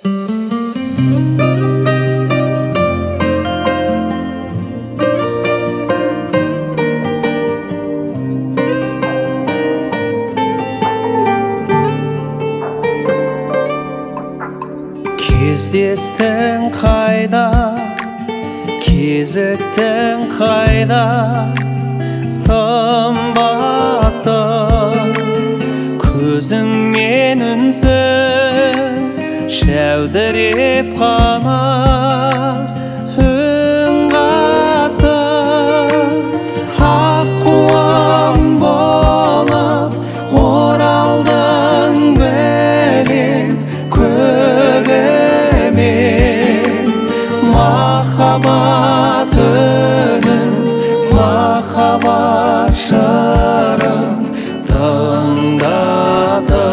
Кездестің қайда, кезіктің қайда, сымбатты көзіңнен үнсіз шәудіреп қана үн қатты. Аққуым болып оралдың бәлем көгіме, махаббат үнін, махаббат шырын тыңдатып.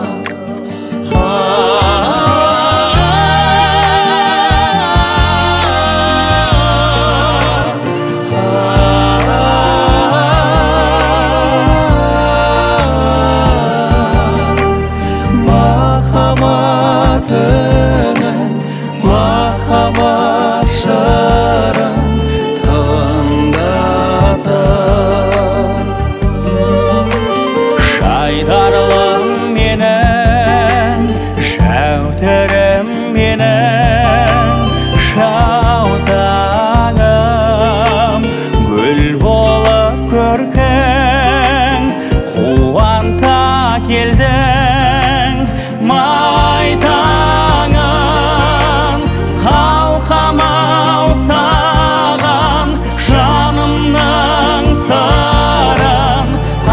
Махаббат үнін, махаббат шырын тыңдатып. Жайдарлым менің, жәудірім менің, жаутаңым, гүл болып көркің, қуанта келдің майтаңын. Қалқамау саған жанымның сырын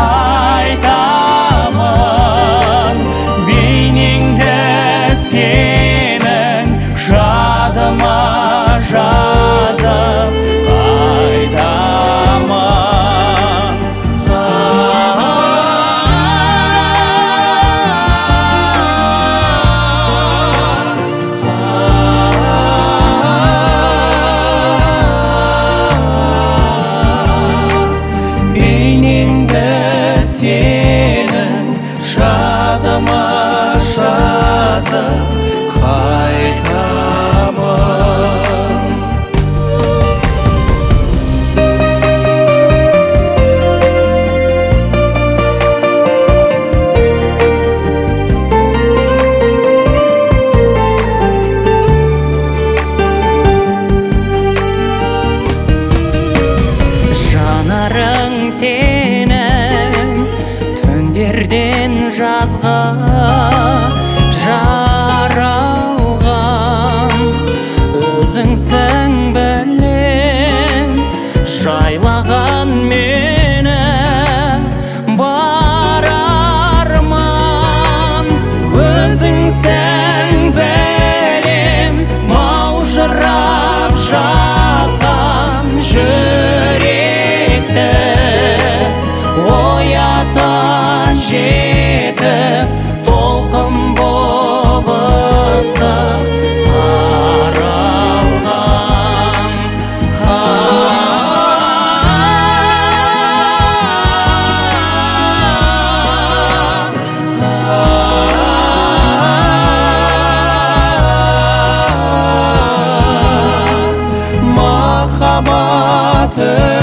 айтамын. Бейнеңді сенің жадыма жазып қайтамын. Бейнеңді сенің жадыма жазып қайтамын. Жанарың сенің түндерден жазға жаралған, өзіңсің білем жайлаған мені бар арман. Өзіңсің білем маужырап жатқан жүректі, оята жетіп толқын боп ыстық таралған. Махаббат